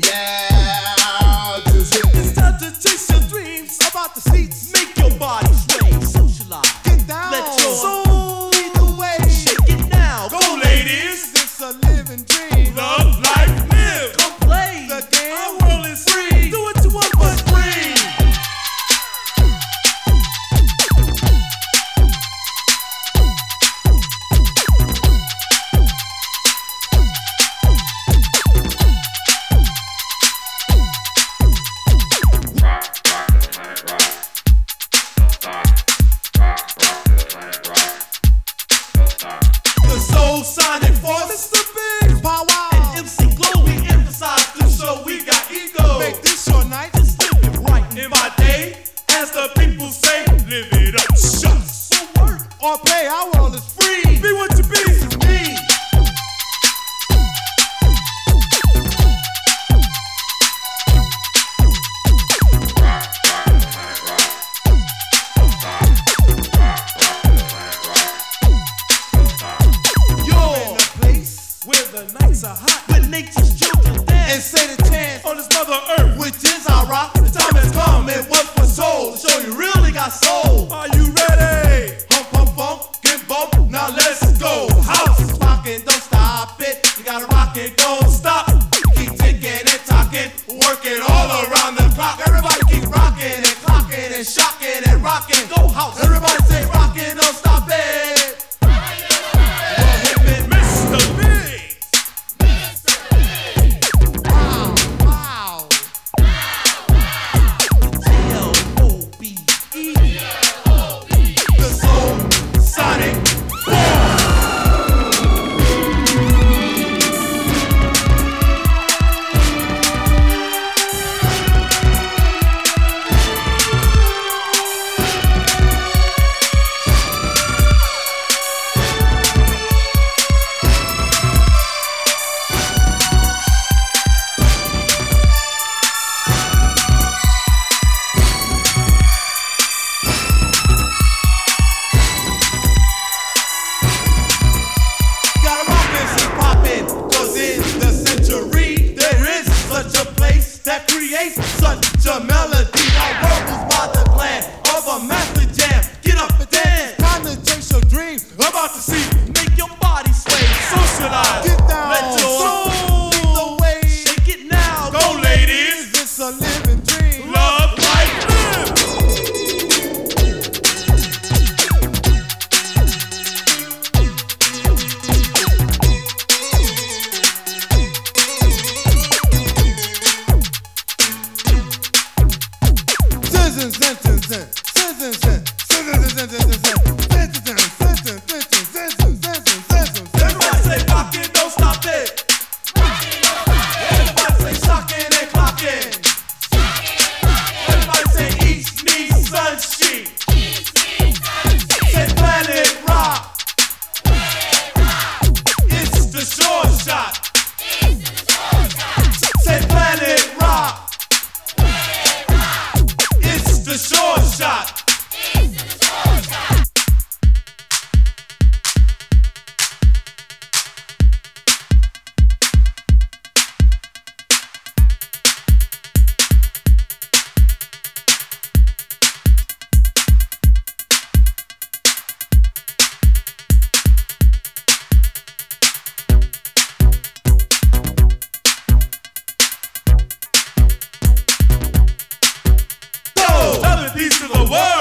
Yeah, just hit It's time to chase your dreams. about the seats. Make your body sway. Socialize. Get down. Let your soul lead the way. Shake it now. Go, ladies. It's a living dream. Love, life, live. Come play. The game. Our world is free. Do what you want, but free. The Soul Sonic Force. It's the big power. And MC Glow, we emphasize this show. We got ego. Make this your night. Just live it right in my day. As the people say, live it up. Shucks. So work Or play. Our world is free. Be what you be. Me. You're In a place where the nights are hot, where nature's children and dance say the chance, on this mother earth. which is our rock. The time has come and what for soul. Show you really got soul. Are you ready? Hump, hump, bump, get bump. Now let's go. House is rocking, don't stop it. You gotta rock it, don't stop. Keep ticking and talking, working all around the clock. Everybody keep rocking and clocking and shocking and rocking. Go house. Everybody say rocking, don't stop it. Mr. Big. Wow, wow. L-O-B-E. The Soul Sonic. Gotta rock this and poppin', 'cause in the century there is such a place that creates such a melody. Our world was by the plan of a master jam. Get up and dance, time to chase your dream. About to see, Make your body sway. Socialize. get down, Let your soul lead the way. shake it now. Go, ladies, it's a living dream. Love, life, live. Everybody say rockin', don't stop it. Everybody say shockin' and clockin'. Everybody say east meets sunshine. Say planet rock. It's the short shot. Say planet rock. It's the short shot. Tell the peace to the world.